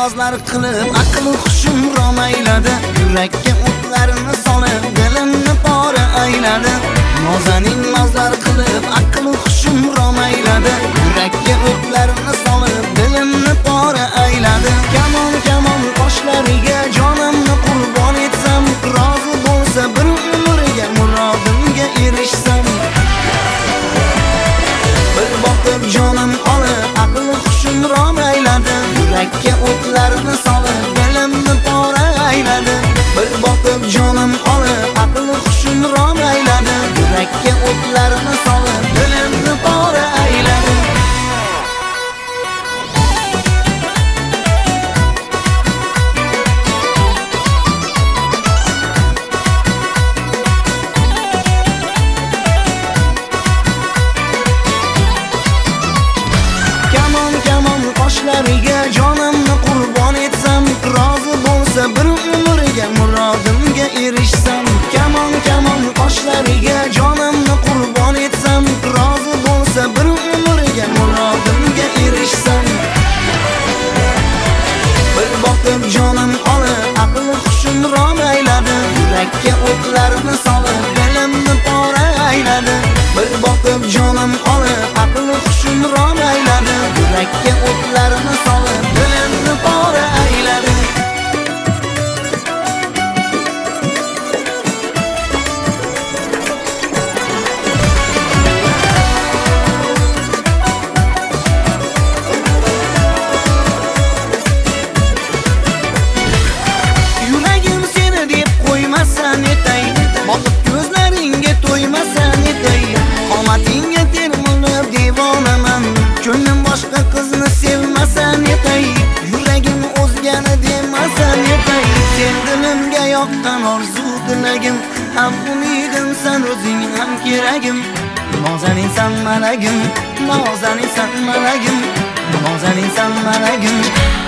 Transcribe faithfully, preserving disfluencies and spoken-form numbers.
nozlar qilib aql hushim rom ayladi. Yurakka o'tlarini solib dilimni pora ayladi. Nozanin nozlar qilib aql hushim rom ayladi. Yurakka o'tlarini solib dilimni pora ayladi. Kamon kamon qoshlariga jonimni qurbon etsam, rozi bo'lsa bir umrga murodimga erishsam. Bir boqib jonim olib aql hushim rom ayladi. Yurakka o'tlarini solib dilimni pora ayladi. Bir boqib jonim olib aql hushim rom ayladi. Yurakka o'tlarini solib dilimni pora ayladi. Kamon kamon qoshlariga jonimni qurbon etsam, rozi bo'lsa bir umrga murodimga erishsam. Kamon kamon qoshlariga jonimni qurbon etsam, rozi bo'lsa bir umrga murodimga erishsam. Bir boqib jonim olib aql hushim rom ayladi. Yurakka o'tlarini solib dilimni pora ayladi. Bir boqib jonim olib aql hushim rom ayladi. Yurakka o'tlarini solib dilimni pora ayladi. Yuragim seni deb qo'ymasan etay, boqib ko'zlaringga to'ymasan etay. Qomatingga termulib devonaman, ko'nglim boshqa qizni sevmasan etay. Yuragim o'zgani demasan etay. Sen dilimga yoqqan orzu tilagim, ham umidim sen o'zing ham keragim. Nozaninsan malagim, nozaninsan malagim, nozaninsan malagim.